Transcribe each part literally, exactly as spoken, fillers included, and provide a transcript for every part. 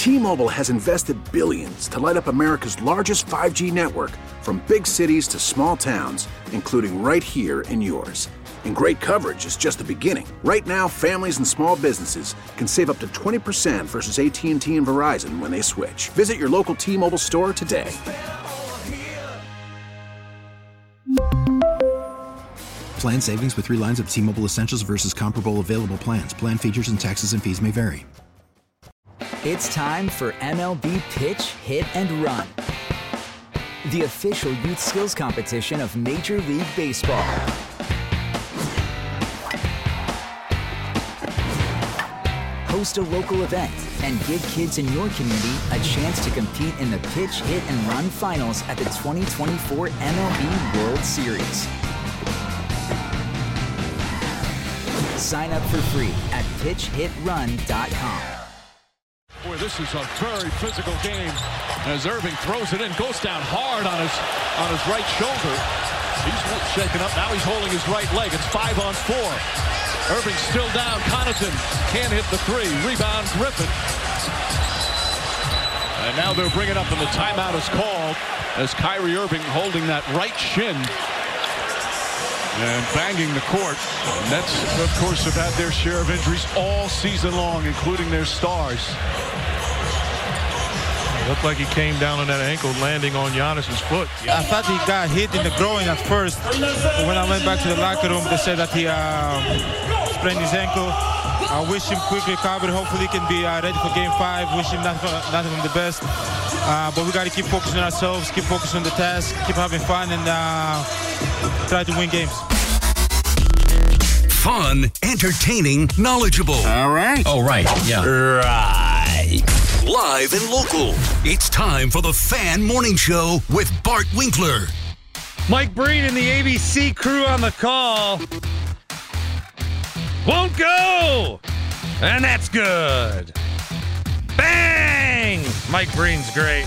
T-Mobile has invested billions to light up America's largest five G network, from big cities to small towns, including right here in yours. And great coverage is just the beginning. Right now, families and small businesses can save up to twenty percent versus A T and T and Verizon when they switch. Visit your local T-Mobile store today. Plan savings with three lines of T-Mobile Essentials versus comparable available plans. Plan features and taxes and fees may vary. It's time for M L B Pitch, Hit, and Run, the official youth skills competition of Major League Baseball. Host a local event and give kids in your community a chance to compete in the Pitch, Hit, and Run finals at the twenty twenty-four M L B World Series. Sign up for free at pitch hit run dot com. Boy, this is a very physical game as Irving throws it in, goes down hard on his on his right shoulder. He's shaken up. Now he's holding his right leg. It's five on four. Irving still down. Connaughton can't hit the three. Rebound, Griffin. And now they're bringing up, and the timeout is called as Kyrie Irving holding that right shin and banging the court. Nets, of course, have had their share of injuries all season long, including their stars. Looked like he came down on that ankle, landing on Giannis's foot. I thought he got hit in the groin at first. But when I went back to the locker room, they said that he um, sprained his ankle. I wish him quick recovery. Hopefully he can be uh, ready for game five. Wish him nothing, nothing from the best. Uh, but we got to keep focusing on ourselves, keep focusing on the task, keep having fun, and uh, try to win games. Fun, entertaining, knowledgeable. All right. Oh, right. Yeah. Right. Live and local. It's time for the Fan Morning Show with Bart Winkler. Mike Breen and the A B C crew on the call. Won't go! And that's good. Bang! Mike Breen's great.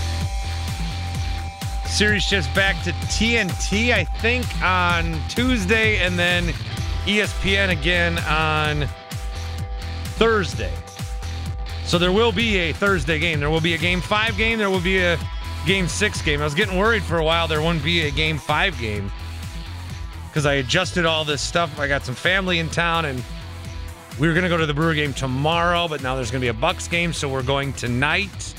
Series shifts back to T N T, I think, on Tuesday, and then E S P N again on Thursday. So there will be a Thursday game. There will be a game five game. There will be a game six game. I was getting worried for a while there wouldn't be a game five game because I adjusted all this stuff. I got some family in town, and we were going to go to the Brewer game tomorrow, but now there's going to be a Bucks game, so we're going tonight.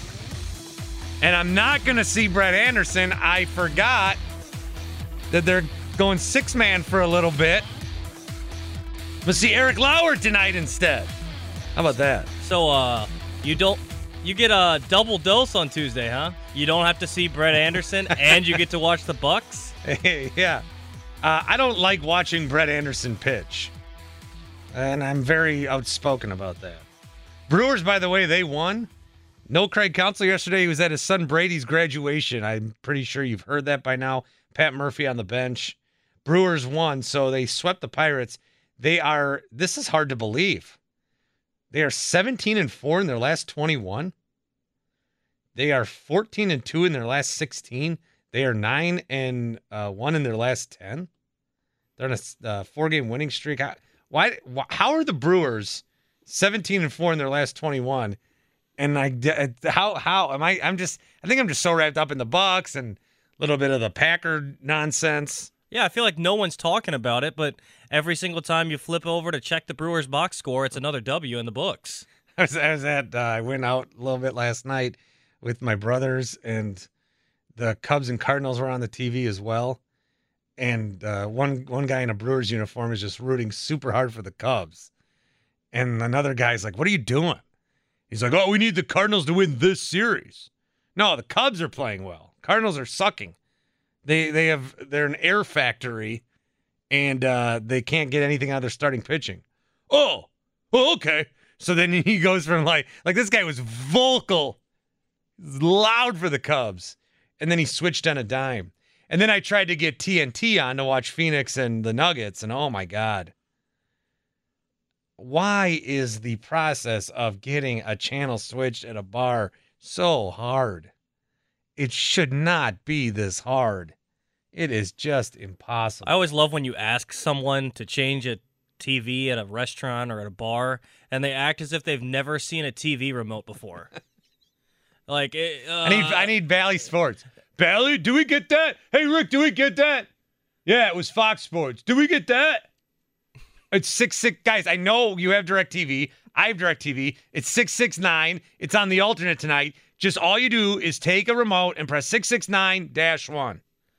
And I'm not going to see Brett Anderson. I forgot that they're going six-man for a little bit. We'll see Eric Lauer tonight instead. How about that? So, uh, you don't, you get a double dose on Tuesday, huh? You don't have to see Brett Anderson, and you get to watch the Bucks? Yeah. Uh, I don't like watching Brett Anderson pitch. And I'm very outspoken about that. Brewers, by the way, they won. No Craig Counsell yesterday. He was at his son Brady's graduation. I'm pretty sure you've heard that by now. Pat Murphy on the bench. Brewers won, so they swept the Pirates. They are, this is hard to believe. They are seventeen and four in their last twenty-one. They are fourteen and two in their last sixteen. They are nine and one in their last ten. They're on a uh, four-game winning streak. How, why? How are the Brewers seventeen and four in their last twenty-one? And I, how, how am I? I'm just. I think I'm just so wrapped up in the Bucks and a little bit of the Packer nonsense. Yeah, I feel like no one's talking about it, but every single time you flip over to check the Brewers box score, it's another W in the books. I was, I was at. Uh, I went out a little bit last night with my brothers, and the Cubs and Cardinals were on the T V as well. And uh, one one guy in a Brewers uniform is just rooting super hard for the Cubs, and another guy's like, "What are you doing?" He's like, "Oh, we need the Cardinals to win this series." No, the Cubs are playing well. Cardinals are sucking. They they have they're an air factory, and uh, they can't get anything out of their starting pitching. Oh, oh, okay. So then he goes from like like this guy was vocal, loud for the Cubs, and then he switched on a dime. And then I tried to get T N T on to watch Phoenix and the Nuggets, and oh my God. Why is the process of getting a channel switched at a bar so hard? It should not be this hard. It is just impossible. I always love when you ask someone to change a T V at a restaurant or at a bar, and they act as if they've never seen a T V remote before. Like, it, uh, I need I need Bally Sports. Bally, do we get that? Hey, Rick, do we get that? Yeah, it was Fox Sports. Do we get that? It's six six guys. I know you have DirecTV. I have DirecTV. It's six six nine. It's on the alternate tonight. Just all you do is take a remote and press six six nine dash one.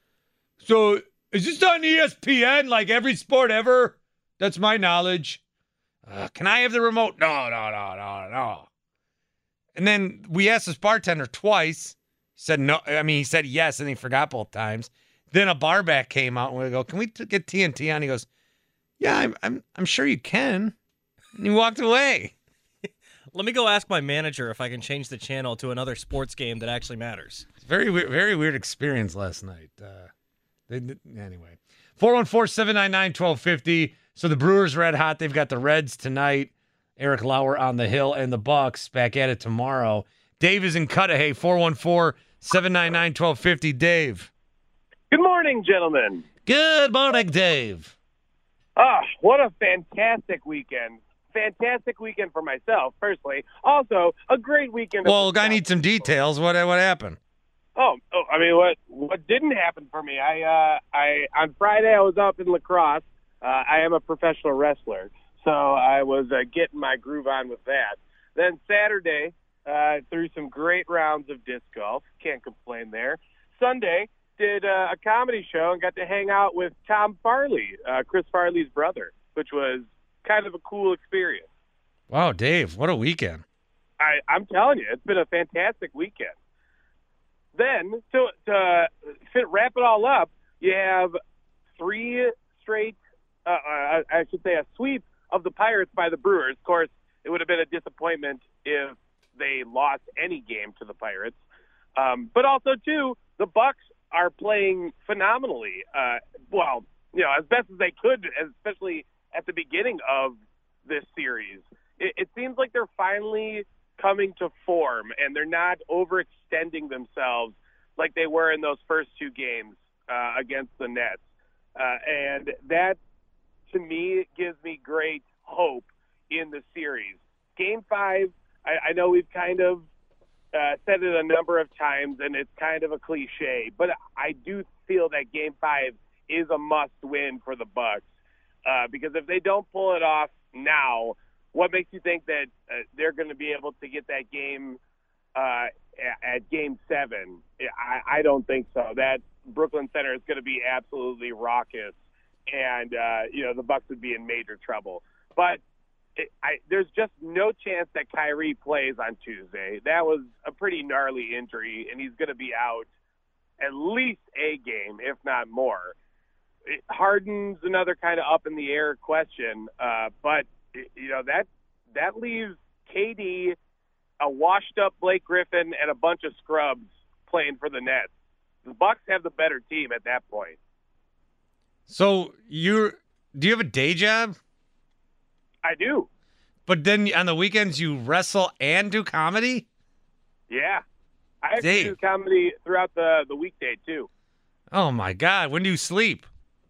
So is this on E S P N like every sport ever? That's my knowledge. Uh, can I have the remote? No, no, no, no, no. And then we asked this bartender twice. He said no. I mean, he said yes, and he forgot both times. Then a bar back came out, and we go, "Can we t- get T N T on?" He goes, "Yeah, I'm, I'm, I'm sure you can." And he walked away. Let me go ask my manager if I can change the channel to another sports game that actually matters. It's very, weird, very weird experience last night. Uh, they, anyway, four one four, seven nine nine, one two five zero. So the Brewers red hot. They've got the Reds tonight. Eric Lauer on the hill, and the Bucks back at it tomorrow. Dave is in Cudahy. four one four, seven nine nine, one two five zero. Dave. Good morning, gentlemen. Good morning, Dave. Ah, what a fantastic weekend. Fantastic weekend for myself, personally. Also, a great weekend. Well, I need some details. What what happened? Oh, oh, I mean, what what didn't happen for me? I uh, I on Friday I was up in lacrosse. Uh, I am a professional wrestler, so I was uh, getting my groove on with that. Then Saturday, uh, threw some great rounds of disc golf. Can't complain there. Sunday, did uh, a comedy show and got to hang out with Tom Farley, uh, Chris Farley's brother, which was kind of a cool experience. Wow, Dave, what a weekend. I, I'm telling you, it's been a fantastic weekend. Then, to, to fit, wrap it all up, you have three straight, uh, uh, I should say a sweep of the Pirates by the Brewers. Of course, it would have been a disappointment if they lost any game to the Pirates. Um, but also, too, the Bucks are playing phenomenally. Uh, well, you know, as best as they could, especially at the beginning of this series. It, it seems like they're finally coming to form, and they're not overextending themselves like they were in those first two games uh, against the Nets. Uh, and that, to me, gives me great hope in the series. Game five, I, I know we've kind of uh, said it a number of times, and it's kind of a cliche, but I do feel that game five is a must-win for the Bucks. Uh, because if they don't pull it off now, what makes you think that uh, they're going to be able to get that game uh, at, at game seven? I, I don't think so. That Brooklyn Center is going to be absolutely raucous, and uh, you know the Bucks would be in major trouble. But it, I, there's just no chance that Kyrie plays on Tuesday. That was a pretty gnarly injury, and he's going to be out at least a game, if not more. Harden's another kind of up in the air question, uh, but you know that that leaves K D, a washed up Blake Griffin, and a bunch of scrubs playing for the Nets. The Bucks have the better team at that point. So you do you have a day job? I do. But then on the weekends you wrestle and do comedy? Yeah, I actually Dave. do comedy throughout the the weekday too. Oh my God! When do you sleep?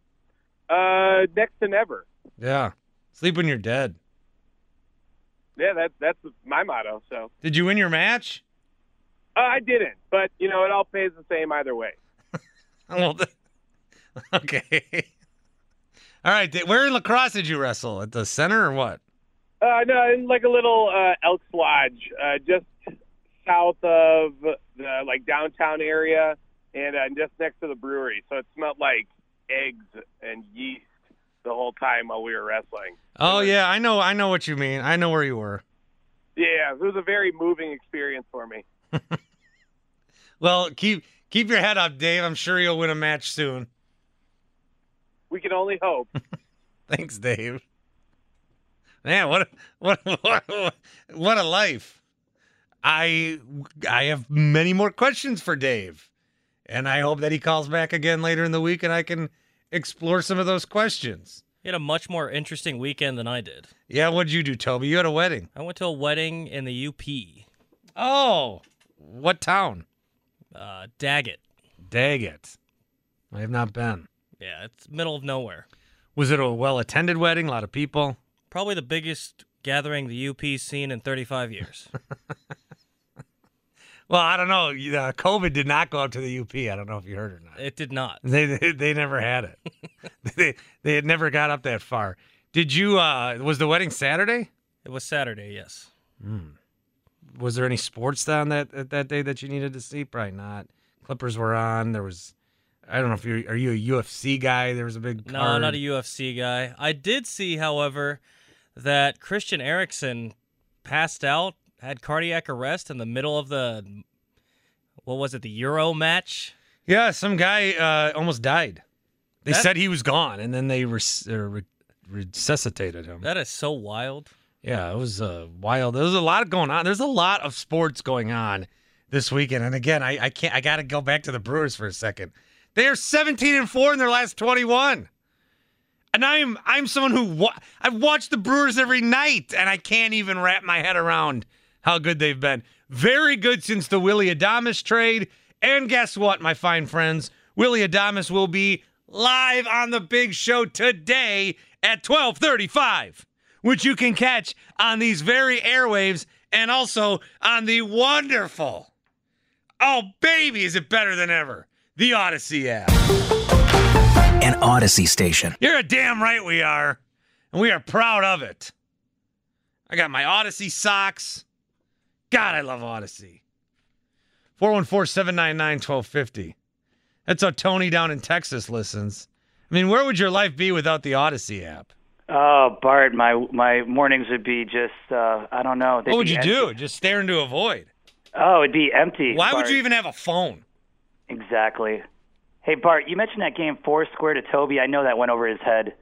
Uh, next to never. Yeah. Sleep when you're dead. Yeah, that, that's my motto. So. Did you win your match? Uh, I didn't, but, you know, it all pays the same either way. Well, okay. All right. Where in lacrosse did you wrestle? At the center or what? Uh, no, in like a little uh, Elks Lodge, uh, just south of the, like, downtown area and uh, just next to the brewery. So it smelled like eggs and yeast the whole time while we were wrestling. Oh yeah, I know I know what you mean. I know where you were. Yeah, it was a very moving experience for me. Well, keep keep your head up, Dave. I'm sure you'll win a match soon. We can only hope. Thanks, Dave. Man, what a, what what what a life. I I have many more questions for Dave. And I hope that he calls back again later in the week and I can explore some of those questions. You had a much more interesting weekend than I did. Yeah, what'd you do, Toby? You had a wedding. I went to a wedding in the U P. Oh, what town? Uh, Daggett. Daggett. I have not been. Yeah, it's middle of nowhere. Was it a well-attended wedding? A lot of people? Probably the biggest gathering the U P's seen in thirty-five years. Well, I don't know. Uh, COVID did not go up to the U P. I don't know if you heard or not. It did not. They they, they never had it. they they had never got up that far. Did you? Uh, was the wedding Saturday? It was Saturday. Yes. Mm. Was there any sports on that that day that you needed to see? Probably not. Clippers were on. There was. I don't know if you're. Are you a U F C guy? There was a big. No, card. not a U F C guy. I did see, however, that Christian Eriksen passed out, had cardiac arrest in the middle of the. What was it? The Euro match. Yeah, some guy uh, almost died. They That- said he was gone, and then they res- uh, re- resuscitated him. That is so wild. Yeah, it was uh, wild. There was a lot going on. There's a lot of sports going on this weekend. And again, I, I can't. I got to go back to the Brewers for a second. They are seventeen and four in their last twenty-one, and I'm I'm someone who wa- I've watched the Brewers every night, and I can't even wrap my head around how good they've been. Very good since the Willy Adames trade. And guess what, my fine friends? Willy Adames will be live on the Big Show today at twelve thirty-five. Which you can catch on these very airwaves and also on the wonderful, oh, baby, is it better than ever, the Odyssey app. An Odyssey station. You're a damn right we are, and we are proud of it. I got my Odyssey socks. God, I love Odyssey. four one four, seven nine nine, one two five zero. That's how Tony down in Texas listens. I mean, where would your life be without the Odyssey app? Oh, Bart, my my mornings would be just, uh, I don't know. What would you empty. do? Just stare into a void? Oh, it'd be empty. Why Bart. would you even have a phone? Exactly. Hey, Bart, you mentioned that game Foursquare to Toby. I know that went over his head.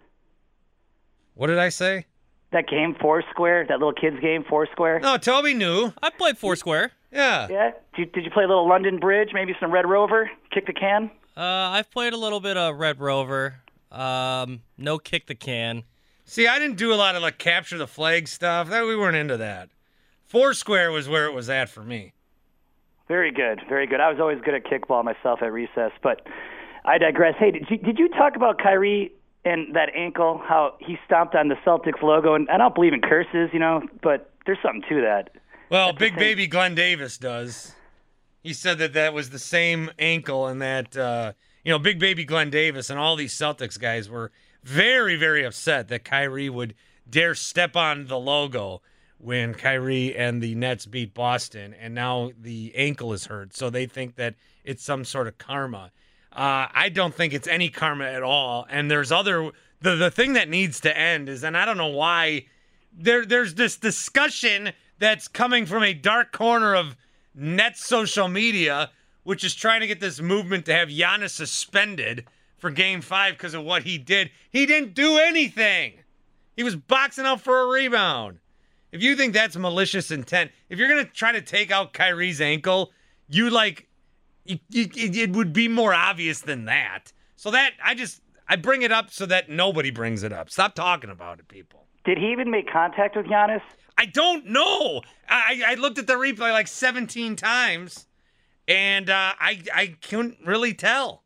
What did I say? That game Foursquare, that little kids game Foursquare? No, Toby knew. I played Foursquare. Yeah. Yeah? Did you, did you play a little London Bridge, maybe some Red Rover? Kick the can? Uh, I've played a little bit of Red Rover. Um, no kick the can. See, I didn't do a lot of like capture the flag stuff. That we weren't into that. Foursquare was where it was at for me. Very good, very good. I was always good at kickball myself at recess, but I digress. Hey, did you, did you talk about Kyrie and that ankle, how he stomped on the Celtics logo? And I don't believe in curses, you know, but there's something to that. Well, That's Big Baby Glenn Davis does. He said that that was the same ankle and that, uh, you know, Big Baby Glenn Davis and all these Celtics guys were very, very upset that Kyrie would dare step on the logo when Kyrie and the Nets beat Boston, and now the ankle is hurt. So they think that it's some sort of karma. Uh, I don't think it's any karma at all. And there's other the the thing that needs to end is, and I don't know why, there there's this discussion that's coming from a dark corner of Nets social media, which is trying to get this movement to have Giannis suspended for Game Five because of what he did. He didn't do anything. He was boxing out for a rebound. If you think that's malicious intent, if you're gonna try to take out Kyrie's ankle, you like, you, you, it, it would be more obvious than that. So that I just I bring it up so that nobody brings it up. Stop talking about it, people. Did he even make contact with Giannis? I don't know. I, I looked at the replay like seventeen times, and uh, I I couldn't really tell.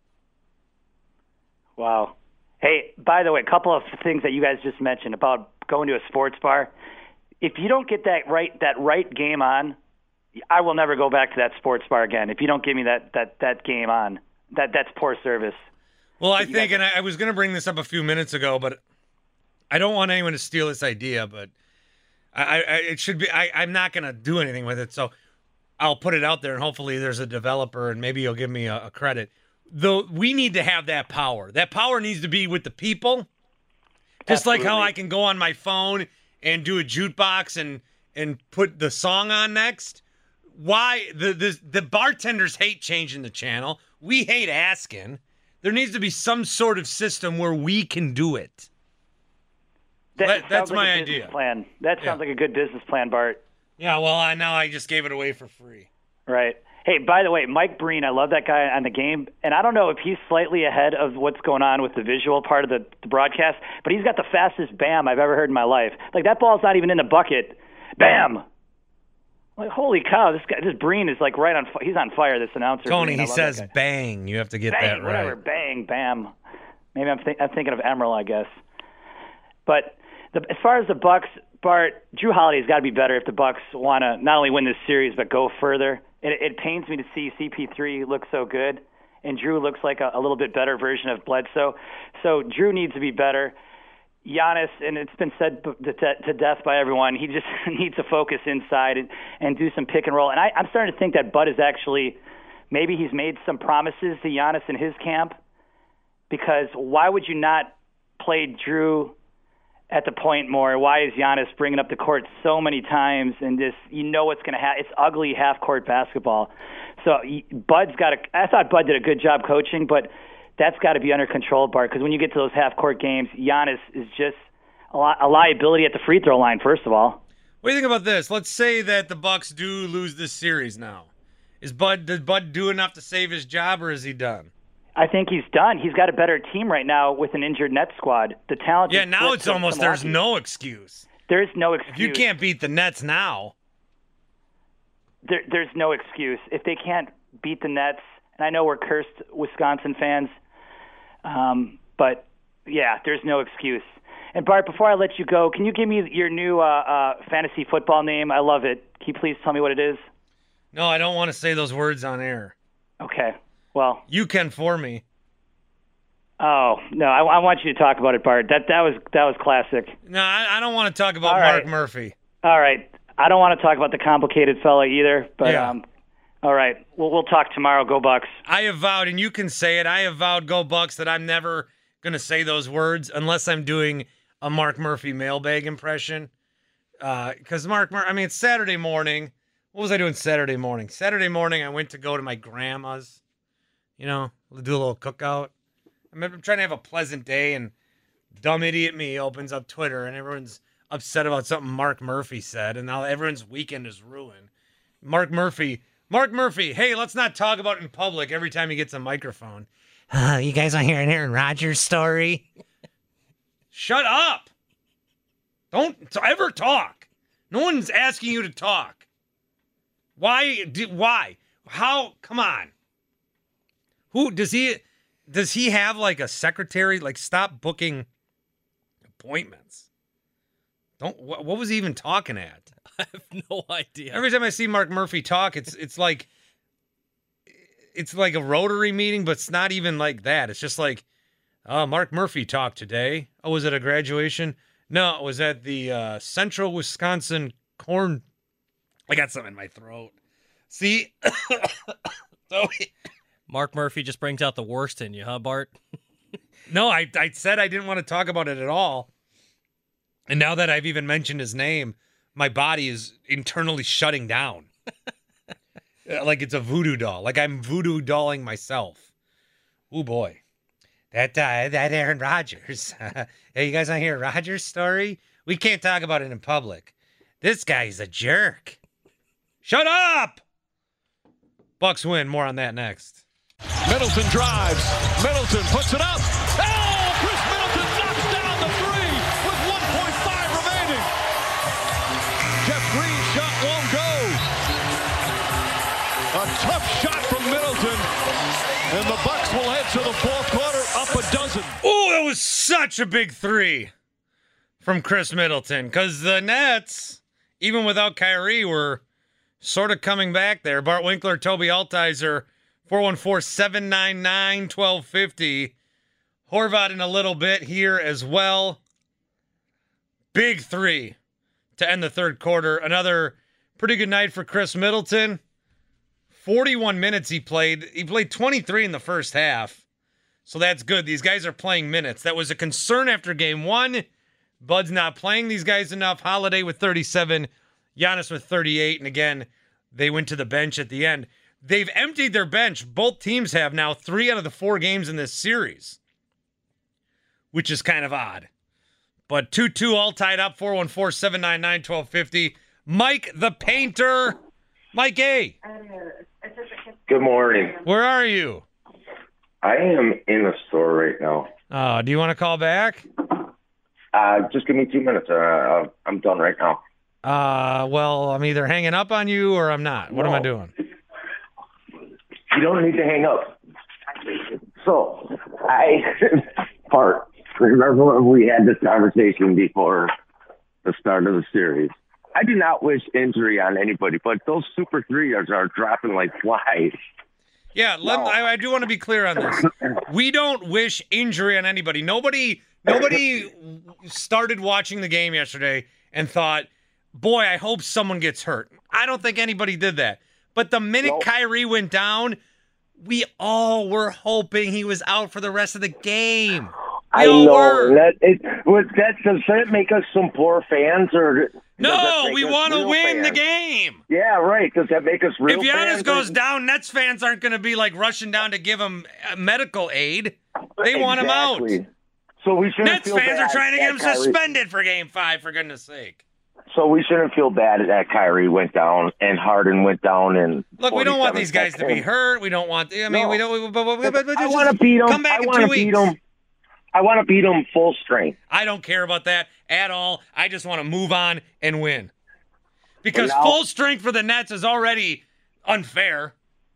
Wow. Hey, by the way, a couple of things that you guys just mentioned about going to a sports bar. If you don't get that right that right game on, I will never go back to that sports bar again. If you don't give me that that, that game on, that that's poor service. Well, I think, and I, I was going to bring this up a few minutes ago, but I don't want anyone to steal this idea, but I, I it should be. I, I'm not going to do anything with it, so I'll put it out there, and hopefully there's a developer, and maybe you'll give me a, a credit. Though we need to have that power. That power needs to be with the people. Just Absolutely. like how I can go on my phone and do a jukebox and and put the song on next. Why the the the bartenders hate changing the channel. We hate asking. There needs to be some sort of system where we can do it. That That- sounds that's like my a business idea. Plan. That sounds Yeah. like a good business plan, Bart. Yeah, well, I now I just gave it away for free. Right. Hey, by the way, Mike Breen, I love that guy on the game, and I don't know if he's slightly ahead of what's going on with the visual part of the, the broadcast, but he's got the fastest bam I've ever heard in my life. Like, that ball's not even in the bucket. Bam! Like, holy cow, this guy, this Breen is like right on. fi- He's on fire. This announcer. Tony, Breen. I he love that says guy. bang. You have to get Bang, that right. whatever. Bang, bam. Maybe I'm, th- I'm thinking of Emerald, I guess. But the, as far as the Bucks, Bart, Drew Holiday's got to be better if the Bucks want to not only win this series but go further. it, it pains me to see C P three look so good, and Drew looks like a, a little bit better version of Bledsoe. So Drew needs to be better. Giannis, and it's been said to, to death by everyone, he just needs to focus inside and, and do some pick and roll. And I, I'm starting to think that Bud is actually, maybe he's made some promises to Giannis in his camp, because why would you not play Drew at the point more? Why is Giannis bringing up the court so many times? And this, you know what's going to happen. It's ugly half-court basketball. So Bud's got a – I thought Bud did a good job coaching, but that's got to be under control, Bart, because when you get to those half-court games, Giannis is just a, li- a liability at the free throw line, first of all. What do you think about this? Let's say that the Bucks do lose this series now. Is Bud, did Bud do enough to save his job, or is he done? I think he's done. He's got a better team right now with an injured Nets squad. The talent. Yeah, now it's almost there's no excuse. There is no excuse. If you can't beat the Nets now. There, there's no excuse. If they can't beat the Nets, and I know we're cursed Wisconsin fans, um, but, yeah, there's no excuse. And, Bart, before I let you go, can you give me your new uh, uh, fantasy football name? I love it. Can you please tell me what it is? No, I don't want to say those words on air. Okay. Well, you can for me. Oh no, I, I want you to talk about it, Bart. That that was that was classic. No, I, I don't want to talk about All Mark right. Murphy. All right, I don't want to talk about the complicated fella either. But Yeah. um, all right, we'll we'll talk tomorrow. Go Bucks. I have vowed, and you can say it. I have vowed, go Bucks, that I'm never gonna say those words unless I'm doing a Mark Murphy mailbag impression. Because uh, Mark, Mur- I mean, it's Saturday morning. What was I doing Saturday morning? Saturday morning, I went to go to my grandma's. You know, do a little cookout. I'm trying to have a pleasant day, and dumb idiot me opens up Twitter, and everyone's upset about something Mark Murphy said, and now everyone's weekend is ruined. Mark Murphy, Mark Murphy, hey, let's not talk about it in public every time he gets a microphone. Uh, you guys want to hear an Aaron Rodgers story? Shut up. Don't ever talk. No one's asking you to talk. Why? Do, why? How? Come on. Who does he does he have like a secretary? Like, stop booking appointments. Don't what, what was he even talking at? I have no idea. Every time I see Mark Murphy talk, it's it's like it's like a Rotary meeting, but it's not even like that. It's just like, oh, Mark Murphy talked today. Oh, was it a graduation? No, it was at the uh, Central Wisconsin Corn. I got something in my throat. See, so. Mark Murphy just brings out the worst in you, huh, Bart? No, I, I said I didn't want to talk about it at all. And now that I've even mentioned his name, my body is internally shutting down. Like it's a voodoo doll. Like I'm voodoo dolling myself. Oh, boy. That uh, that Aaron Rodgers. Hey, you guys want to hear Rodgers' story? We can't talk about it in public. This guy's a jerk. Shut up! Bucks win. More on that next. Middleton drives. Middleton puts it up. Oh, Chris Middleton knocks down the three with one point five remaining. Jeff Green's shot won't go. A tough shot from Middleton. And the Bucks will head to the fourth quarter up a dozen. Oh, that was such a big three from Chris Middleton. Because the Nets, even without Kyrie, were sort of coming back there. Bart Winkler, Toby Altizer, four one four, seven nine nine, one two five zero. Horvat in a little bit here as well. Big three to end the third quarter. Another pretty good night for Chris Middleton. forty-one minutes he played. He played twenty-three in the first half. So that's good. These guys are playing minutes. That was a concern after game one. Bud's not playing these guys enough. Holiday with thirty-seven. Giannis with thirty-eight. And again, they went to the bench at the end. They've emptied their bench. Both teams have now three out of the four games in this series, which is kind of odd. But two two all tied up, four one four, seven nine nine, one two five zero. Mike the Painter. Mike A. Good morning. Where are you? I am in the store right now. Uh, do you want to call back? Uh, just give me two minutes. Uh, I'm done right now. Uh, well, I'm either hanging up on you or I'm not. What No. am I doing? You don't need to hang up. So, I, Bart, remember when we had this conversation before the start of the series? I do not wish injury on anybody, but those Super threes are dropping like flies. Yeah, let, No. I, I do want to be clear on this. We don't wish injury on anybody. Nobody, nobody started watching the game yesterday and thought, boy, I hope someone gets hurt. I don't think anybody did that. But the minute Nope. Kyrie went down, we all were hoping he was out for the rest of the game. We I all know. were. That, it, what, that, does that make us some poor fans? or does No, that make we us want to real win the fans? game. Yeah, right. Does that make us real If Giannis fans? goes down, Nets fans aren't going to be like rushing down to give him uh, medical aid. They want him out. Exactly. So we shouldn't Nets feel fans are bad trying to get him that Kyrie- suspended for game five, for goodness sake. So we shouldn't feel bad that Kyrie went down and Harden went down. And Look, we don't want these guys to be seconds. hurt. We don't want. I mean, No. we don't. We, but, but, but, but I just want to beat him. Come back I in want two to beat weeks. him. I want to beat him full strength. I don't care about that at all. I just want to move on and win. Because Well, now- full strength for the Nets is already unfair.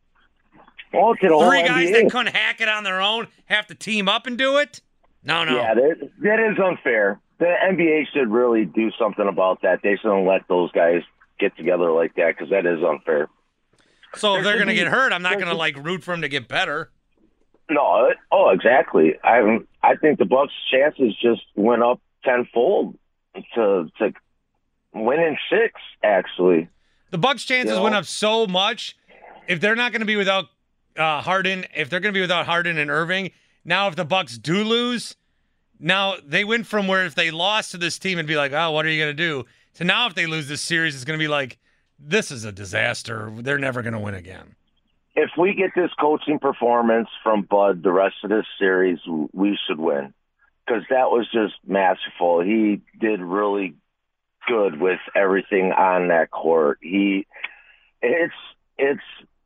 Well, to the whole Three guys N B A. that couldn't hack it on their own have to team up and do it? No, no. Yeah, that, that is unfair. The N B A should really do something about that. They shouldn't let those guys get together like that because that is unfair. So if they're should going to be- get hurt, I'm not there going to should- like root for them to get better. No, it- oh, exactly. I I think the Bucks' chances just went up tenfold to to win in six. Actually, The Bucks' chances You know? went up so much. If they're not going to be without uh, Harden, if they're going to be without Harden and Irving, now if the Bucks do lose, now they went from where if they lost to this team and be like, oh, what are you going to do? To now if they lose this series, it's going to be like, this is a disaster. They're never going to win again. if we get this coaching performance from Bud the rest of this series, we should win because that was just masterful. He did really good with everything on that court. He, it's it's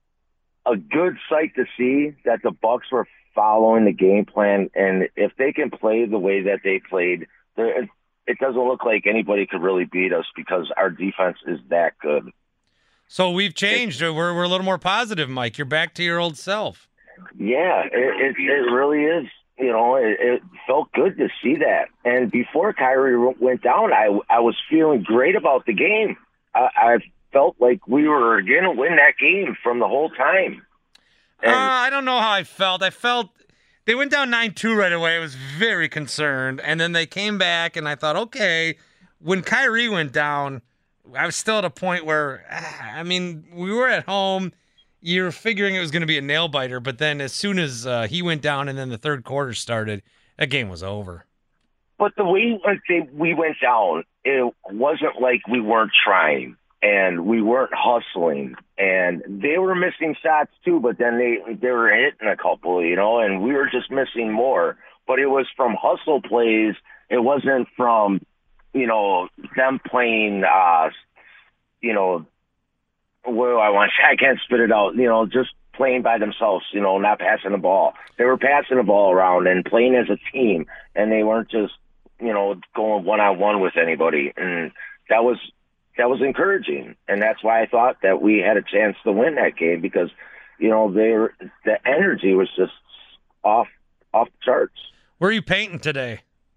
a good sight to see that the Bucks were following the game plan, and if they can play the way that they played, it, it doesn't look like anybody could really beat us because our defense is that good. So we've changed. We're we're a little more positive, Mike. You're back to your old self. Yeah, it it, it really is. You know, it, it felt good to see that. And before Kyrie went down, I I was feeling great about the game. I, I felt like we were going to win that game from the whole time. Uh, I don't know how I felt. I felt they went down nine two right away. I was very concerned. And then they came back, and I thought, okay, when Kyrie went down, I was still at a point where, I mean, we were at home. You were figuring it was going to be a nail-biter, but then as soon as uh, he went down and then the third quarter started, that game was over. But the way we went down, it wasn't like we weren't trying. And we weren't hustling, and they were missing shots too. But then they they were hitting a couple, you know, and we were just missing more. But it was from hustle plays. It wasn't from, you know, them playing, uh, you know, well, I want I can't spit it out. You know, just playing by themselves. You know, not passing the ball. They were passing the ball around and playing as a team, and they weren't just, you know, going one on one with anybody. And that was. That was encouraging, and that's why I thought that we had a chance to win that game because, you know, they were, the energy was just off off the charts. Where are you painting today?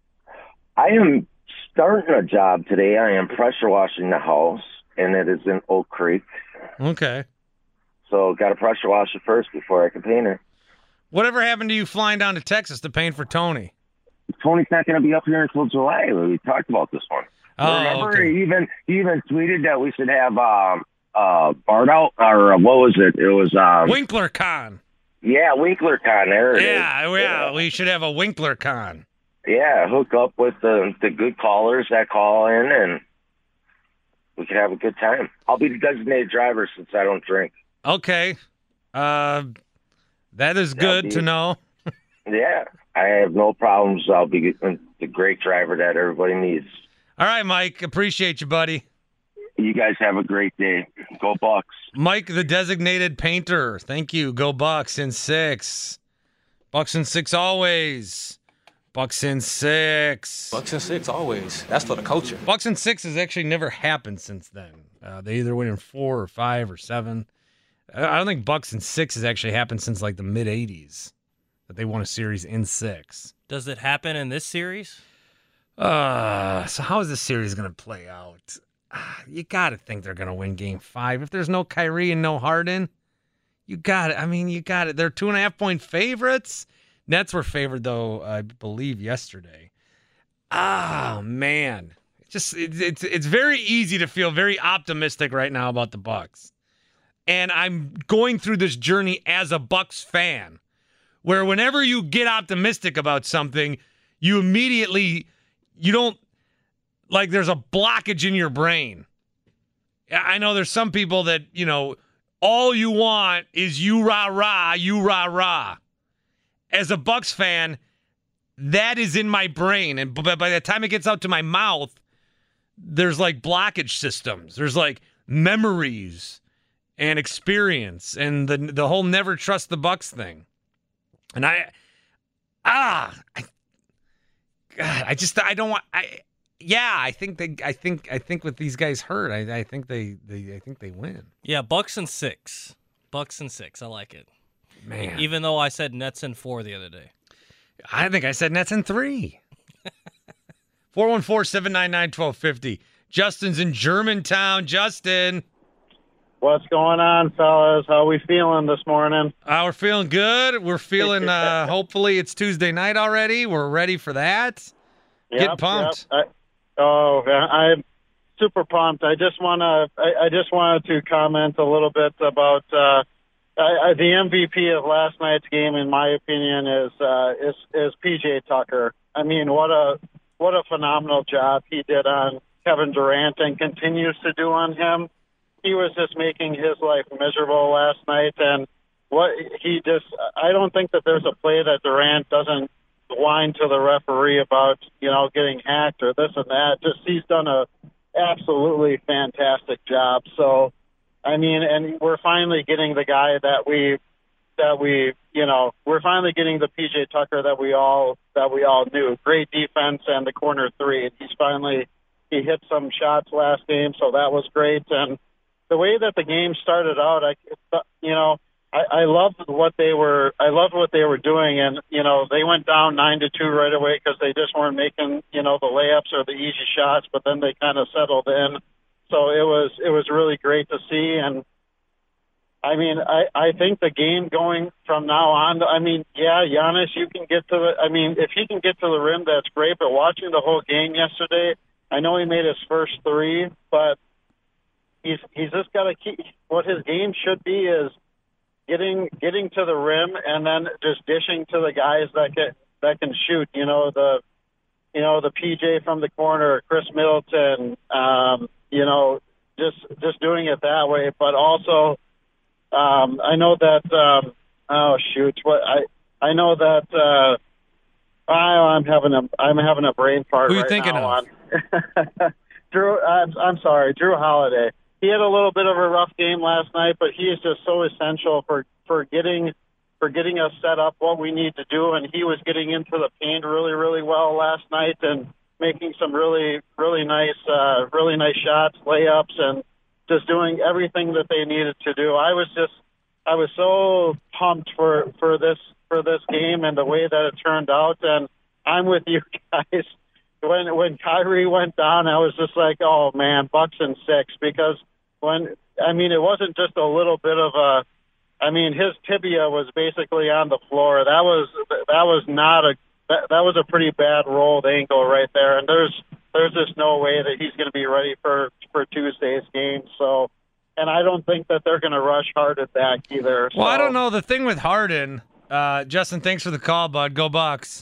I am starting a job today. I am pressure washing the house, and it is in Oak Creek. Okay. So got to pressure wash it first before I can paint it. Whatever happened to you flying down to Texas to paint for Tony? Tony's not going to be up here until July. We talked about this one. Oh, Remember, okay. he even he even tweeted that we should have um, uh, Bart out, or uh, what was it? It was um, Winkler Con. Yeah, Winkler Con. There it Yeah, is. yeah, we should have a Winkler Con. Yeah, hook up with the the good callers that call in, and we could have a good time. I'll be the designated driver since I don't drink. Okay. Uh, that is good be- to know. Yeah, I have no problems. I'll be the great driver that everybody needs. All right, Mike. Appreciate you, buddy. You guys have a great day. Go Bucks. Mike, the designated painter. Thank you. Go Bucks in six. Bucks in six always. Bucks in six. Bucks in six always. That's for the culture. Bucks in six has actually never happened since then. Uh, they either win in four or five or seven. I don't think Bucks in six has actually happened since like the mid eighties that they won a series in six. Does it happen in this series? Uh, so how is this series going to play out? you got to think they're going to win game five. If there's no Kyrie and no Harden, you got it. I mean, you got it. They're two and a half point favorites. Nets were favored, though, I believe, yesterday. Ah, man. It's just it's, it's it's very easy to feel very optimistic right now about the Bucks. And I'm going through this journey as a Bucks fan, where whenever you get optimistic about something, you immediately, you don't, like there's a blockage in your brain. I know there's some people that, you know, all you want is you rah rah, you rah rah. As a Bucks fan, that is in my brain. And by the time it gets out to my mouth, there's like blockage systems. There's like memories and experience and the the whole never trust the Bucks thing. And I, ah, I, God, I just, I don't want, I, yeah, I think they, I think, I think with these guys hurt, I, I think they, they, I think they win. Yeah, Bucks and six. Bucks and six. I like it. Man. Even though I said Nets and four the other day. I think I said Nets and three. four one four, seven nine nine, one two five zero. Justin's in Germantown. Justin. What's going on, fellas? How are we feeling this morning? Uh, we're feeling good. We're feeling, uh, hopefully it's Tuesday night already. We're ready for that. Yep, Get pumped. Yep. I, oh, I'm super pumped. I just want to, I, I just wanted to comment a little bit about uh, I, I, the M V P of last night's game, in my opinion, is uh, is is P J Tucker. I mean, what a what a phenomenal job he did on Kevin Durant and continues to do on him. He was just making his life miserable last night, and what he just, I don't think that there's a play that Durant doesn't whine to the referee about, you know, getting hacked or this and that. Just, he's done a absolutely fantastic job. So, I mean, and we're finally getting the guy that we, that we, you know, we're finally getting the P J Tucker that we all, that we all knew. Great defense and the corner three. He's finally, he hit some shots last game, so that was great. And the way that the game started out, I, you know, I, I loved what they were. I loved what they were doing, and you know, they went down nine to two right away because they just weren't making, you know, the layups or the easy shots. But then they kind of settled in, so it was it was really great to see. And I mean, I I think the game going from now on. I mean, yeah, Giannis, you can get to the. I mean, if he can get to the rim, that's great. But watching the whole game yesterday, I know he made his first three, but He's he's just got to keep what his game should be is getting getting to the rim and then just dishing to the guys that can that can shoot. You know the you know the P J from the corner, Chris Middleton. Um, you know just just doing it that way, but also um, I know that um, oh shoot what I I know that uh, I, I'm having a I'm having a brain fart. Who are you right thinking now of? On. Drew, I'm, I'm sorry, Drew Holiday. He had a little bit of a rough game last night, but he is just so essential for, for getting for getting us set up what we need to do. And he was getting into the paint really, really well last night and making some really, really nice, uh, really nice shots, layups, and just doing everything that they needed to do. I was just, I was so pumped for, for this for this game and the way that it turned out. And I'm with you guys. When when Kyrie went down, I was just like, oh, man, Bucks and six. Because when, I mean, it wasn't just a little bit of a, I mean, his tibia was basically on the floor. That was that was not a, that, that was a pretty bad rolled ankle right there. And there's there's just no way that he's going to be ready for, for Tuesday's game. So, and I don't think that they're going to rush Harden back either. Well, so. I don't know. The thing with Harden, uh, Justin, thanks for the call, bud. Go Bucks.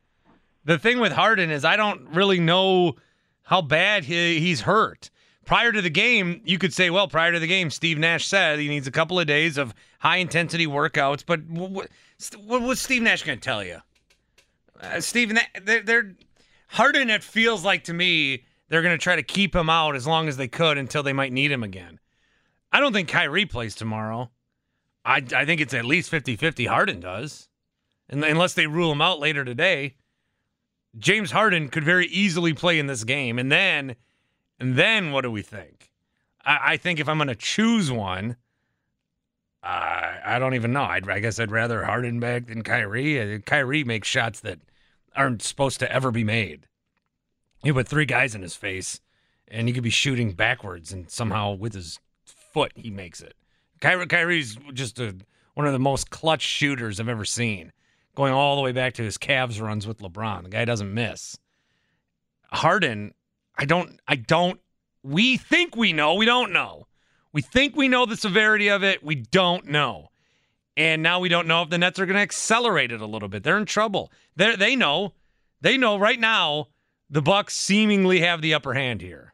The thing with Harden is I don't really know how bad he, he's hurt. Prior to the game, you could say, well, prior to the game, Steve Nash said he needs a couple of days of high-intensity workouts. But what, what, what's Steve Nash going to tell you? Uh, Steve, they're, they're Harden, it feels like to me, they're going to try to keep him out as long as they could until they might need him again. I don't think Kyrie plays tomorrow. I, I think it's at least fifty-fifty Harden does, and, unless they rule him out later today. James Harden could very easily play in this game. And then, and then what do we think? I, I think if I'm going to choose one, uh, I don't even know. I'd, I guess I'd rather Harden back than Kyrie. Uh, Kyrie makes shots that aren't supposed to ever be made. He put three guys in his face, and he could be shooting backwards, and somehow with his foot he makes it. Kyrie, Kyrie's just a, one of the most clutch shooters I've ever seen, going all the way back to his Cavs runs with LeBron. The guy doesn't miss. Harden, I don't, I don't, we think we know, we don't know. We think we know the severity of it, we don't know. And now we don't know if the Nets are going to accelerate it a little bit. They're in trouble. They they know. They know right now the Bucks seemingly have the upper hand here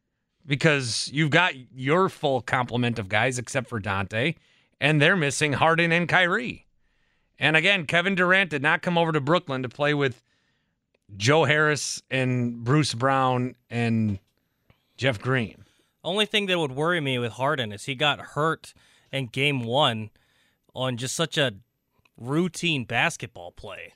because you've got your full complement of guys except for Dante, and they're missing Harden and Kyrie. And again, Kevin Durant did not come over to Brooklyn to play with Joe Harris and Bruce Brown and Jeff Green. Only thing that would worry me with Harden is he got hurt in game one on just such a routine basketball play.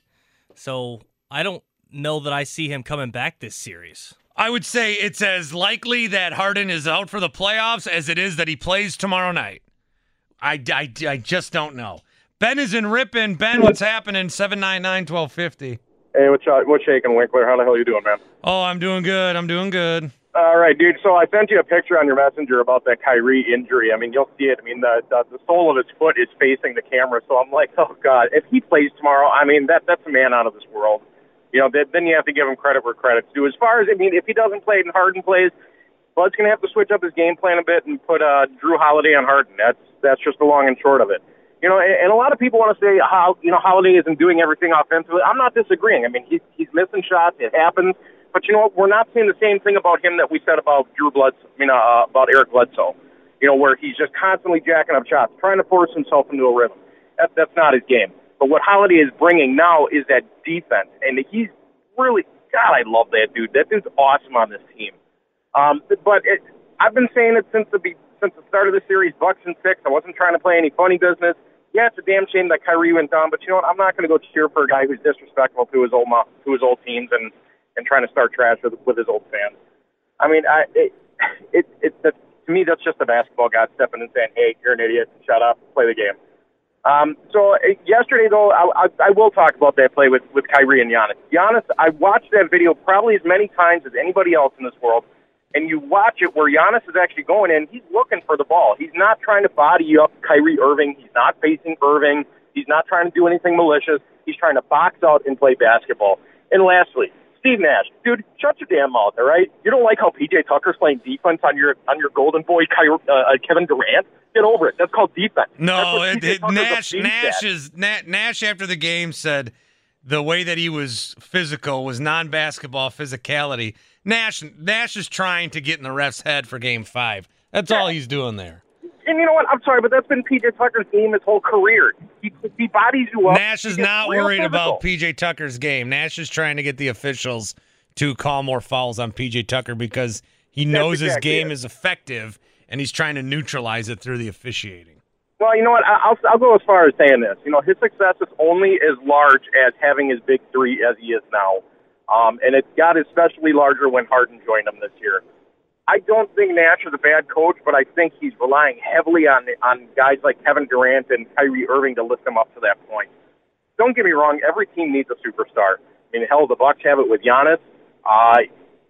So I don't know that I see him coming back this series. I would say it's as likely that Harden is out for the playoffs as it is that he plays tomorrow night. I, I, I just don't know. Ben is in Ripon. Ben, what's happening? seven nine nine, twelve fifty. Hey, what's, uh, what's shaking, Winkler? How the hell you doing, man? Oh, I'm doing good. I'm doing good. All right, dude. So I sent you a picture on your messenger about that Kyrie injury. I mean, you'll see it. I mean, the, the the sole of his foot is facing the camera. So I'm like, oh, God, if he plays tomorrow, I mean, that that's a man out of this world. You know, then you have to give him credit where credit's due. As far as, I mean, if he doesn't play and Harden plays, Bud's going to have to switch up his game plan a bit and put uh, Drew Holiday on Harden. That's that's just the long and short of it. You know, and, and a lot of people want to say how, you know, Holiday isn't doing everything offensively. I'm not disagreeing. I mean, he's, he's missing shots. It happens. But you know what? We're not saying the same thing about him that we said about Drew Bledsoe, I mean, uh, about Eric Bledsoe, you know, where he's just constantly jacking up shots, trying to force himself into a rhythm. That, that's not his game. But what Holiday is bringing now is that defense. And he's really, God, I love that dude. That dude's awesome on this team. Um, but it, I've been saying it since the since the start of the series, Bucks and six. I wasn't trying to play any funny business. Yeah, it's a damn shame that Kyrie went down, but you know what? I'm not going to go cheer for a guy who's disrespectful to his old to his old teams and, and trying to start trash with, with his old fans. I mean, I it it, it that, to me that's just a basketball guy stepping in and saying, "Hey, you're an idiot. Shut up. Play the game." Um, so uh, yesterday, though, I, I, I will talk about that play with with Kyrie and Giannis. Giannis, I watched that video probably as many times as anybody else in this world. And you watch it where Giannis is actually going in, he's looking for the ball. He's not trying to body up Kyrie Irving. He's not facing Irving. He's not trying to do anything malicious. He's trying to box out and play basketball. And lastly, Steve Nash. Dude, shut your damn mouth, all right? You don't like how P J Tucker's playing defense on your on your golden boy Kyrie, uh, Kevin Durant? Get over it. That's called defense. No, it, it, Nash, Nash, is, Na- Nash after the game said the way that he was physical was non-basketball physicality. Nash Nash is trying to get in the ref's head for game five. That's yeah. all he's doing there. And you know what? I'm sorry, but that's been P J Tucker's game his whole career. He, he bodies you up. Nash is not worried physical. about P J Tucker's game. Nash is trying to get the officials to call more fouls on P J Tucker because he knows exactly his game it. is effective, and he's trying to neutralize it through the officiating. Well, you know what? I'll, I'll go as far as saying this. You know, his success is only as large as having his big three as he is now. Um, and it got especially larger when Harden joined him this year. I don't think Nash is a bad coach, but I think he's relying heavily on on guys like Kevin Durant and Kyrie Irving to lift him up to that point. Don't get me wrong, every team needs a superstar. I mean, hell, the Bucks have it with Giannis. Uh,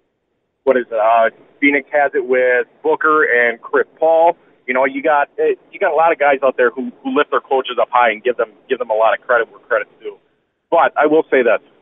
what is it? Uh, Phoenix has it with Booker and Chris Paul. You know, you got you got a lot of guys out there who, who lift their coaches up high and give them give them a lot of credit where credit's due. But I will say this.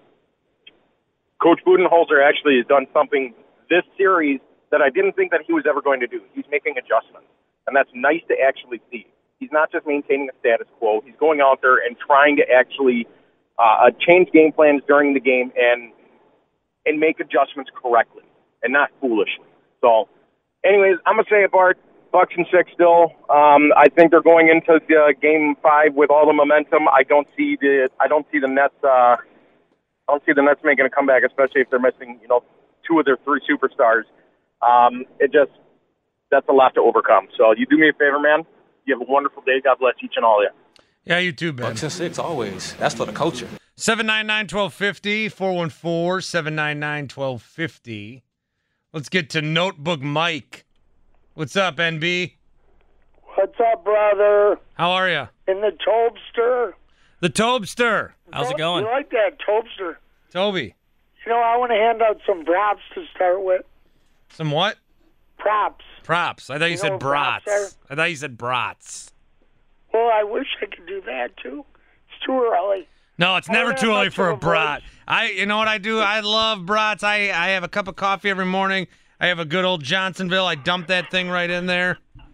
Coach Budenholzer actually has done something this series that I didn't think that he was ever going to do. He's making adjustments, and that's nice to actually see. He's not just maintaining a status quo. He's going out there and trying to actually uh, change game plans during the game and and make adjustments correctly and not foolishly. So, anyways, I'm going to say it, Bart. Bucks and six still. Um, I think they're going into the, uh, game five with all the momentum. I don't see the I don't see the Nets. Uh, I don't see the Nets making a comeback, especially if they're missing, you know, two of their three superstars. Um, it just, that's a lot to overcome. So you do me a favor, man. You have a wonderful day. God bless each and all of you. Yeah, you too, Ben. Bucks and six always. That's for the culture. seven nine nine, one two five zero, four one four, seven nine nine, one two five zero. Let's get to Notebook Mike. What's up, N B? What's up, brother? How are you? In the Tobster. The Tobster. How's it going? You like that Tobster? Toby. You know, I want to hand out some props to start with. Some what? Props. Props. I thought you, You know said what props brats. I thought you said brats. Well, I wish I could do that too. It's too early. No, it's I never don't too have early much for of a a brat. I, you know what I do? I love brats. I, I have a cup of coffee every morning. I have a good old Johnsonville. I dump that thing right in there.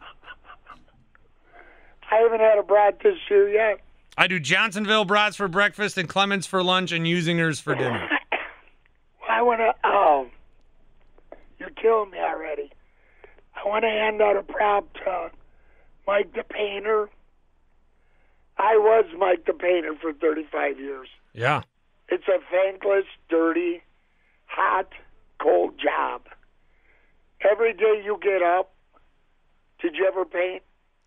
I haven't had a brat this year yet. I do Johnsonville brats for breakfast and Clements for lunch and Usingers for dinner. I want to. Oh, you're killing me already. I want to hand out a prop to Mike the Painter. I was Mike the Painter for thirty-five years. Yeah. It's a thankless, dirty, hot, cold job. Every day you get up, did you ever paint?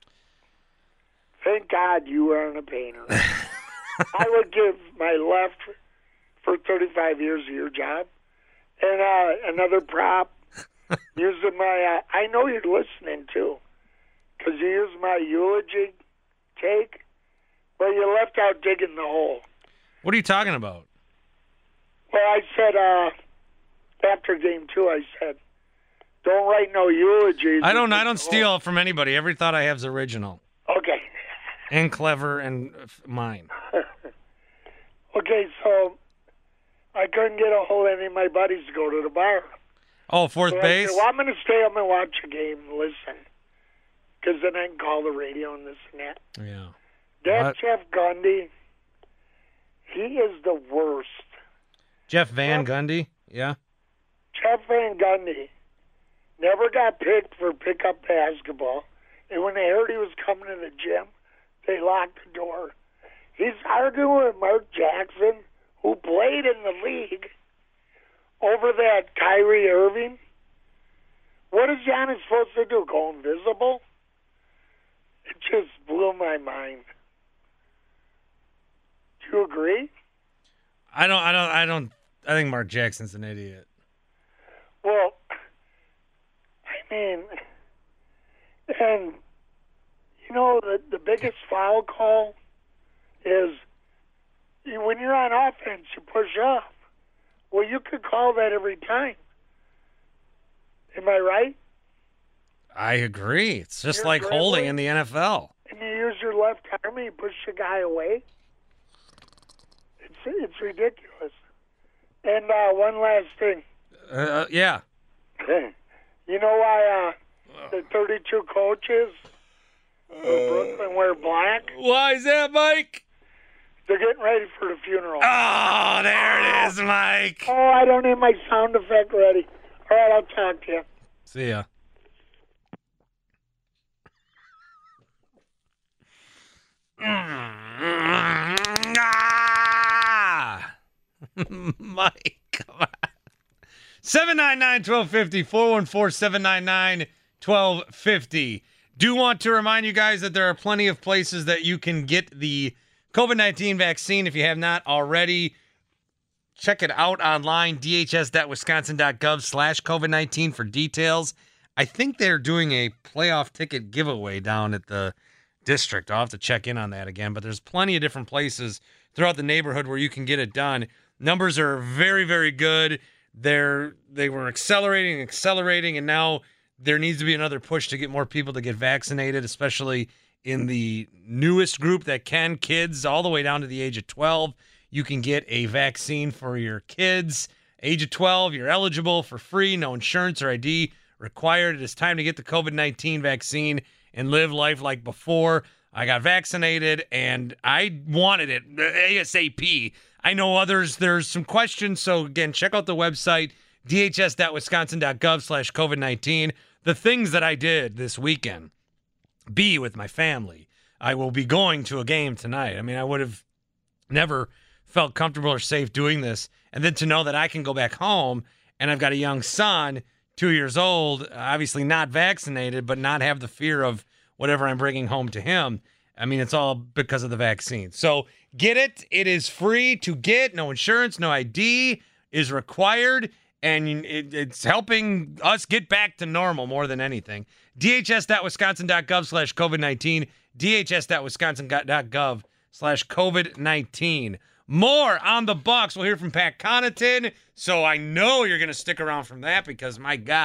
Thank God you aren't a painter. I would give my left for thirty-five years of your job. And uh, another prop, using my, uh, I know you're listening too, because you used my eulogy take, but you left out digging the hole. What are you talking about? Well, I said, uh, after game two, I said, don't write no eulogies. I don't I don't steal from anybody. Every thought I have is original. Okay. And clever and mine. Okay, so I couldn't get a hold of any of my buddies to go to the bar. Oh, fourth so base? I said, well, I'm going to stay up and watch a game and listen. Because then I can call the radio and this and that. Yeah. That What? Jeff Gundy, he is the worst. Jeff Van Gundy? Yeah. Jeff Van Gundy never got picked for pickup basketball. And when they heard he was coming to the gym, they locked the door. He's arguing with Mark Jackson, who played in the league, over that Kyrie Irving. What is Giannis supposed to do, go invisible? It just blew my mind. Do you agree? I don't I don't I don't I think Mark Jackson's an idiot. Well, I mean, and, you know, the, the biggest foul call is you, when you're on offense, you push off. Well, you could call that every time. Am I right? I agree. It's just You're like dribbling. holding in the N F L. And you use your left arm and you push the guy away. It's it's ridiculous. And uh, one last thing. Uh, yeah. You know why uh, the thirty-two coaches for Brooklyn wear black? Why is that, Mike? They're getting ready for the funeral. Oh, there it is, Mike. Oh, I don't have my sound effect ready. All right, I'll talk to you. See ya. Ah! Mike, come on. seven nine nine, one two five zero, four one four, seven nine nine, one two five zero. Do want to remind you guys that there are plenty of places that you can get the COVID nineteen vaccine if you have not already. Check it out online, d h s dot wisconsin dot gov slash COVID nineteen for details. I think they're doing a playoff ticket giveaway down at the district. I'll have to check in on that again, but there's plenty of different places throughout the neighborhood where you can get it done. Numbers are very, very good. They're, they were accelerating and accelerating, and now there needs to be another push to get more people to get vaccinated, especially in the newest group that can, kids all the way down to the age of twelve. You can get a vaccine for your kids. Age of twelve, you're eligible for free, no insurance or I D required. It is time to get the COVID nineteen vaccine and live life like before. I got vaccinated, and I wanted it ASAP. I know others, there's some questions, so again, check out the website, d h s dot wisconsin dot gov slash COVID nineteen. The things that I did this weekend, be with my family. I will be going to a game tonight. I mean, I would have never felt comfortable or safe doing this. And then to know that I can go back home and I've got a young son, two years old, obviously not vaccinated, but not have the fear of whatever I'm bringing home to him. I mean, it's all because of the vaccine. So get it. It is free to get. No insurance, no I D is required. And it, it's helping us get back to normal more than anything. d h s dot wisconsin dot gov slash COVID nineteen. d h s dot wisconsin dot gov slash COVID nineteen. More on the Bucks. We'll hear from Pat Connaughton. So I know you're going to stick around from that because, my God,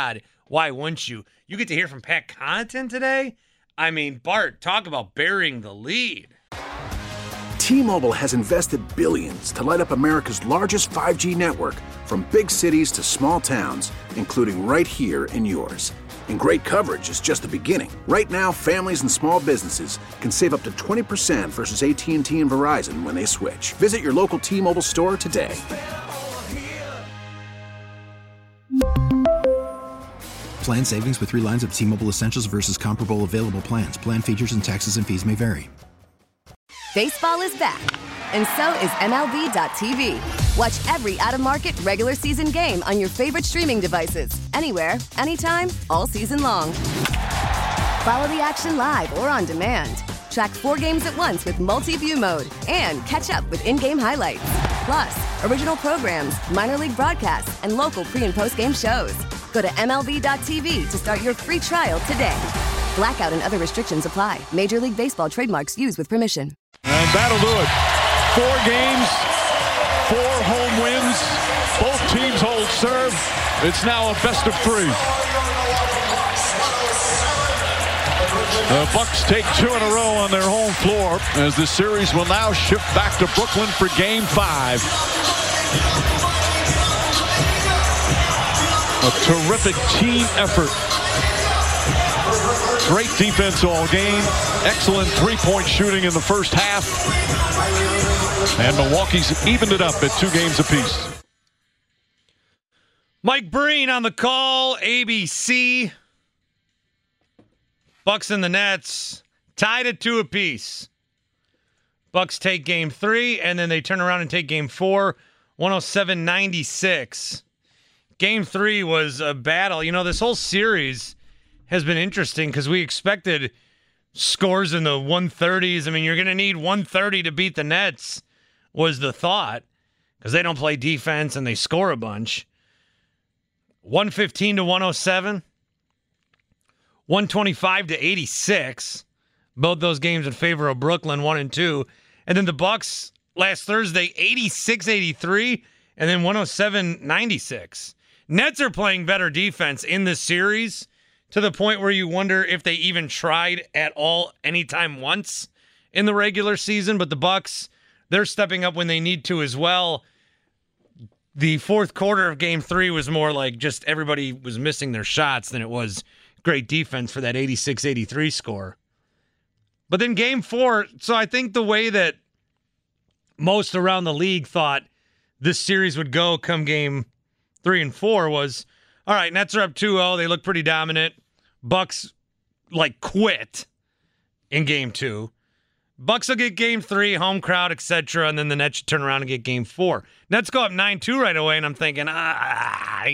Why wouldn't you? You get to hear from Pat Connaughton today? I mean, Bart, talk about burying the lead. T-Mobile has invested billions to light up America's largest five G network, from big cities to small towns, including right here in yours. And great coverage is just the beginning. Right now, families and small businesses can save up to twenty percent versus A T and T and Verizon when they switch. Visit your local T-Mobile store today. Plan savings with three lines of T-Mobile Essentials versus comparable available plans. Plan features and taxes and fees may vary. Baseball is back, and so is M L B dot T V. Watch every out-of-market regular season game on your favorite streaming devices, anywhere, anytime, all season long. Follow the action live or on demand. Track four games at once with multi-view mode and catch up with in-game highlights. Plus, original programs, minor league broadcasts, and local pre- and post-game shows. Go to M L B dot T V to start your free trial today. Blackout and other restrictions apply. Major League Baseball trademarks used with permission. And that'll do it. Four games, four home wins. Both teams hold serve. It's now a best of three. The Bucks take two in a row on their home floor as the series will now shift back to Brooklyn for game five. A terrific team effort. Great defense all game. Excellent three-point shooting in the first half. And Milwaukee's evened it up at two games apiece. Mike Breen on the call, A B C. Bucks and the Nets tied at two apiece. Bucks take game three, and then they turn around and take game four, one oh seven ninety-six. Game three was a battle. You know, this whole series has been interesting because we expected scores in the one thirties. I mean, you're going to need one thirty to beat the Nets, was the thought, because they don't play defense and they score a bunch. one fifteen to one oh seven. one twenty-five to eighty-six. Both those games in favor of Brooklyn, one and two. And then the Bucks last Thursday, eighty-six eighty-three, and then one oh seven ninety-six. Nets are playing better defense in this series to the point where you wonder if they even tried at all anytime once in the regular season. But the Bucks, they're stepping up when they need to as well. The fourth quarter of game three was more like just everybody was missing their shots than it was great defense for that eighty-six eighty-three score. But then game four, so I think the way that most around the league thought this series would go come game three and four was, all right, Nets are up two oh. They look pretty dominant. Bucks, like, quit in game two. Bucks will get game three, home crowd, et cetera, and then the Nets turn around and get game four. Nets go up nine two right away, and I'm thinking, ah.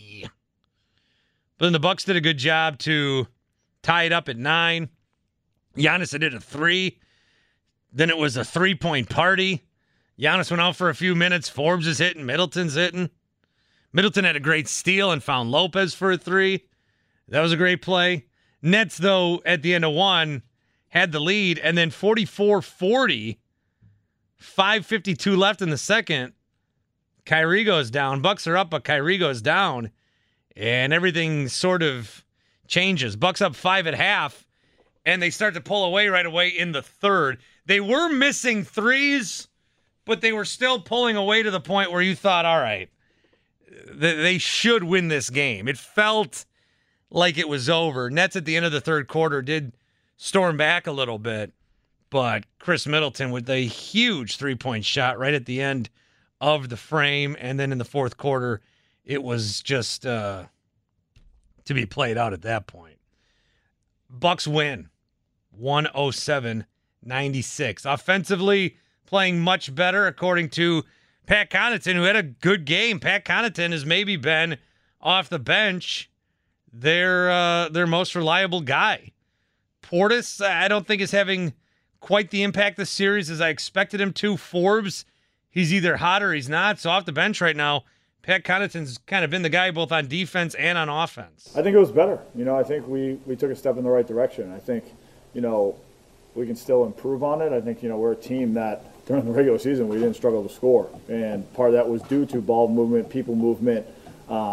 But then the Bucks did a good job to tie it up at nine. Giannis did a three. Then it was a three-point party. Giannis went out for a few minutes. Forbes is hitting. Middleton's hitting. Middleton had a great steal and found Lopez for a three. That was a great play. Nets, though, at the end of one, had the lead, and then forty-four forty, five fifty-two left in the second. Kyrie goes down. Bucks are up, but Kyrie goes down, and everything sort of changes. Bucks up five at half, and they start to pull away right away in the third. They were missing threes, but they were still pulling away to the point where you thought, all right, they should win this game. It felt like it was over. Nets at the end of the third quarter did storm back a little bit, but Chris Middleton with a huge three-point shot right at the end of the frame, and then in the fourth quarter, it was just uh, to be played out at that point. Bucks win, one oh seven ninety-six. Offensively, playing much better, according to Pat Connaughton, who had a good game. Pat Connaughton has maybe been off the bench their uh, their most reliable guy. Portis, I don't think is having quite the impact this series as I expected him to. Forbes, he's either hot or he's not. So off the bench right now, Pat Connaughton's kind of been the guy both on defense and on offense. I think it was better. You know, I think we, we took a step in the right direction. I think, you know, we can still improve on it. I think, you know, we're a team that during the regular season we didn't struggle to score. And part of that was due to ball movement, people movement, um,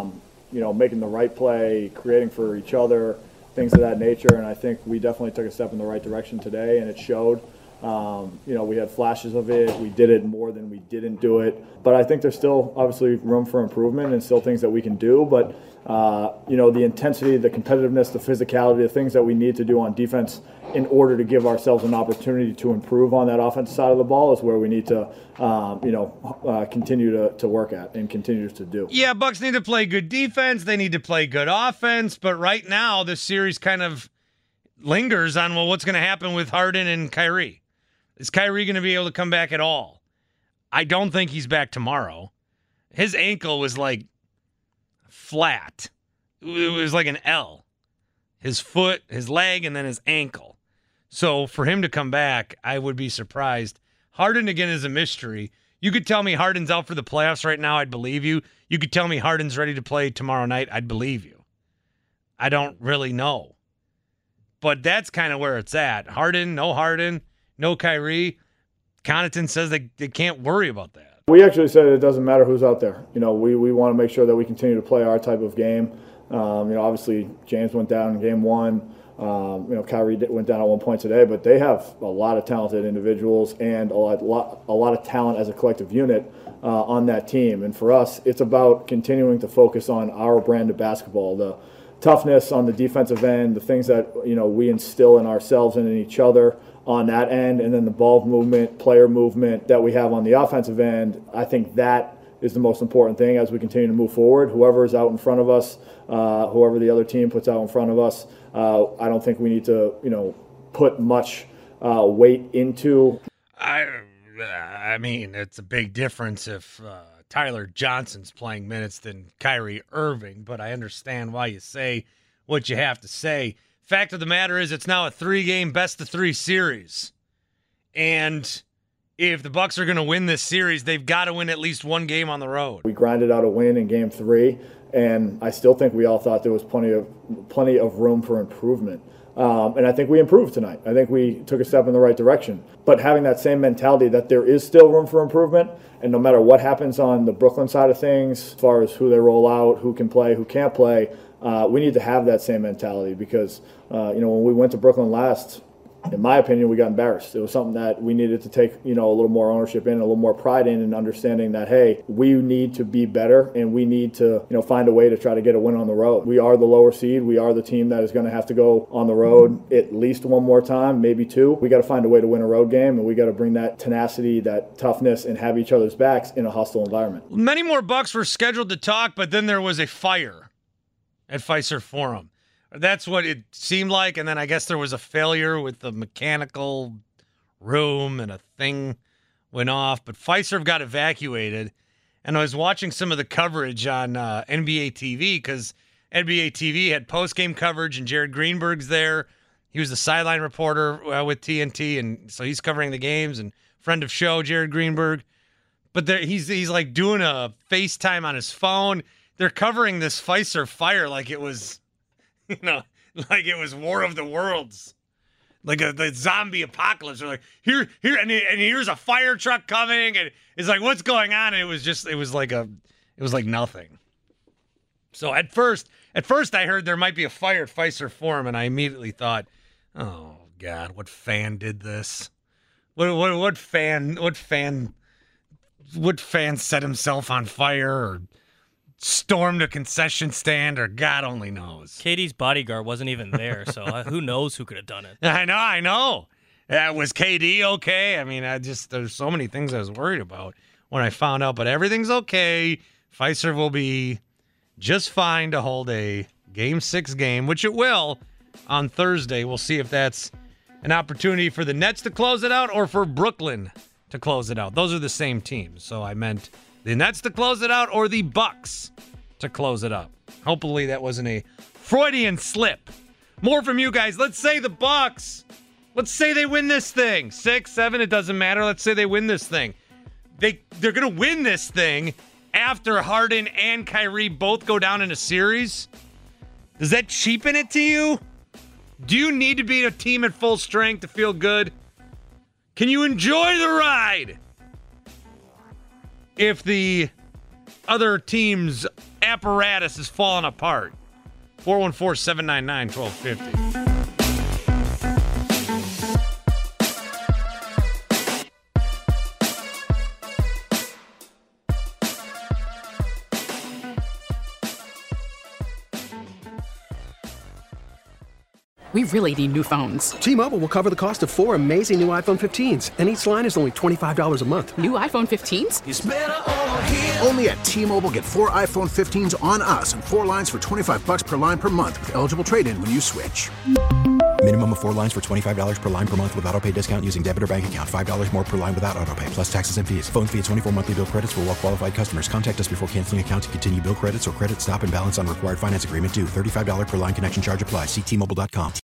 you know, making the right play, creating for each other, things of that nature. And I think we definitely took a step in the right direction today, and it showed. Um, you know, we had flashes of it. We did it more than we didn't do it. But I think there's still obviously room for improvement and still things that we can do. But, uh, you know, the intensity, the competitiveness, the physicality, the things that we need to do on defense in order to give ourselves an opportunity to improve on that offensive side of the ball is where we need to, um, you know, uh, continue to, to work at and continue to do. Yeah, Bucks need to play good defense. They need to play good offense. But right now, this series kind of lingers on, well, what's going to happen with Harden and Kyrie? Is Kyrie going to be able to come back at all? I don't think he's back tomorrow. His ankle was like flat. It was like an L. His foot, his leg, and then his ankle. So for him to come back, I would be surprised. Harden, again, is a mystery. You could tell me Harden's out for the playoffs right now, I'd believe you. You could tell me Harden's ready to play tomorrow night, I'd believe you. I don't really know. But that's kind of where it's at. Harden, no Harden. No Kyrie. Connaughton says they, they can't worry about that. We actually said it doesn't matter who's out there. You know, we, we want to make sure that we continue to play our type of game. Um, you know, obviously James went down in game one. Um, you know, Kyrie went down at one point today, but they have a lot of talented individuals and a lot, lot, a lot of talent as a collective unit uh, on that team. And for us, it's about continuing to focus on our brand of basketball, the toughness on the defensive end, the things that, you know, we instill in ourselves and in each other on that end, and then the ball movement, player movement that we have on the offensive end. I think that is the most important thing as we continue to move forward. Whoever is out in front of us, uh, whoever the other team puts out in front of us, uh, I don't think we need to, you know, put much uh, weight into. I, I mean, it's a big difference if uh, Tyler Johnson's playing minutes than Kyrie Irving, but I understand why you say what you have to say. Fact of the matter is, it's now a three-game best-of-three series. And if the Bucks are going to win this series, they've got to win at least one game on the road. We grinded out a win in game three, and I still think we all thought there was plenty of plenty of room for improvement. Um, and I think we improved tonight. I think we took a step in the right direction. But having that same mentality that there is still room for improvement, and no matter what happens on the Brooklyn side of things, as far as who they roll out, who can play, who can't play, Uh, we need to have that same mentality because, uh, you know, when we went to Brooklyn last, in my opinion, we got embarrassed. It was something that we needed to take, you know, a little more ownership in, a little more pride in, and understanding that, hey, we need to be better and we need to, you know, find a way to try to get a win on the road. We are the lower seed. We are the team that is going to have to go on the road at least one more time, maybe two. We got to find a way to win a road game, and we got to bring that tenacity, that toughness, and have each other's backs in a hostile environment. Many more Bucks were scheduled to talk, but then there was a fire at Fiserv Forum. That's what it seemed like, and then I guess there was a failure with the mechanical room and a thing went off, but Fiserv got evacuated, and I was watching some of the coverage on uh, N B A T V because N B A T V had post-game coverage, and Jared Greenberg's there. He was the sideline reporter uh, with T N T, and so he's covering the games, and friend of show, Jared Greenberg. But there, he's he's like doing a FaceTime on his phone. They're covering this Fiserv fire like it was, you know, like it was War of the Worlds, like a the zombie apocalypse. They're like, here, here, and, and here's a fire truck coming, and it's like, what's going on? And it was just, it was like a, it was like nothing. So at first, at first I heard there might be a fire at Fiserv Forum, and I immediately thought, oh God, what fan did this? What what what fan? What fan? What fan set himself on fire or stormed a concession stand, or God only knows. K D's bodyguard wasn't even there, so uh, who knows who could have done it. I know, I know. Uh, was K D okay? I mean, I just, there's so many things I was worried about when I found out, but everything's okay. Fiserv will be just fine to hold a Game six game, which it will on Thursday. We'll see if that's an opportunity for the Nets to close it out or for Brooklyn to close it out. Those are the same teams, so I meant the Nets to close it out or the Bucks to close it up. Hopefully that wasn't a Freudian slip. More from you guys. Let's say the Bucks. Let's say they win this thing. Six, seven, it doesn't matter. Let's say they win this thing. They, they're going to win this thing after Harden and Kyrie both go down in a series. Does that cheapen it to you? Do you need to beat a team at full strength to feel good? Can you enjoy the ride if the other team's apparatus is falling apart. four one four, seven nine nine, one two five zero. We really need new phones. T-Mobile will cover the cost of four amazing new iPhone fifteens, and each line is only twenty-five dollars a month. New iPhone fifteens? It's better over here. Only at T-Mobile, get four iPhone fifteens on us and four lines for twenty-five bucks per line per month with eligible trade-in when you switch. Minimum of four lines for twenty-five dollars per line per month with autopay discount using debit or bank account. five dollars more per line without autopay, plus taxes and fees. Phone fee at twenty-four monthly bill credits for well-qualified customers. Contact us before canceling account to continue bill credits or credit stop and balance on required finance agreement due. thirty-five dollars per line connection charge applies. See T Mobile dot com.